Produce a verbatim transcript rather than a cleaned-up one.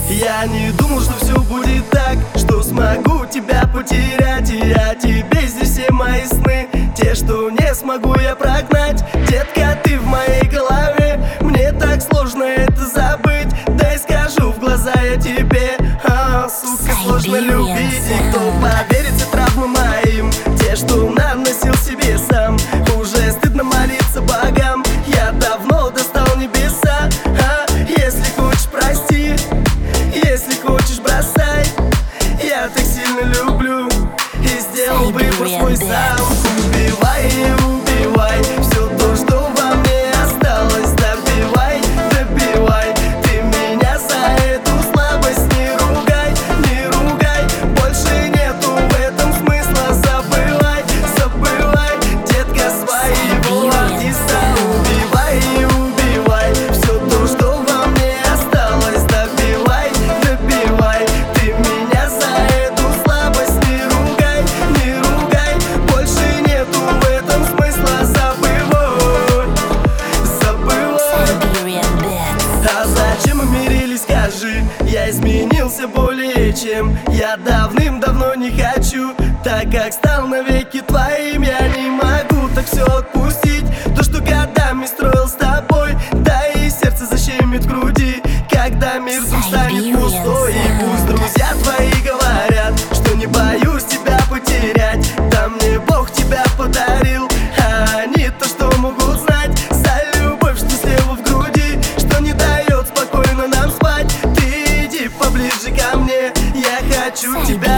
Я не думал, что все будет так, что смогу тебя потерять. И я тебе здесь все мои сны, те, что не смогу я прогнать. Детка, ты в моей голове, мне так сложно это забыть. Дай скажу в глаза я тебе, а, сука, сложно любить. И кто поверит в травмы моим, те, что наносил себе сам. Уже стыдно молиться богам, я давно достал небеса. А, если хочешь, прости, если хочешь, бросай. Я так сильно люблю и сделал выбор свой сам. Убивай и убивай все то, что во мне осталось. Добивай, добивай, ты меня за эту слабость не ругай, не ругай. Больше нету в этом смысла. Забывай, забывай, детка, своего артиста. Убивай и убивай все то, что во мне осталось. Добивай, добивай, ты меня за эту слабость не ругай, не ругай. Больше нету в этом смысла. Забывай, забывай. А зачем мы мирились, скажи? Я изменился более чем. Я давным-давно не хочу, так как стал навеки твоим. Я не могу так все отпустить, то, что годами строил с тобой. Да и сердце защемит в груди, когда мир вдруг станет пустой. И пусть друзья твои говорят, что не боюсь тебя потерять. Да мне Бог тебя подарил, а они то, что могут знать. За любовь, что слева в груди, что не дает спокойно нам спать. Ты иди поближе ко мне, я хочу тебя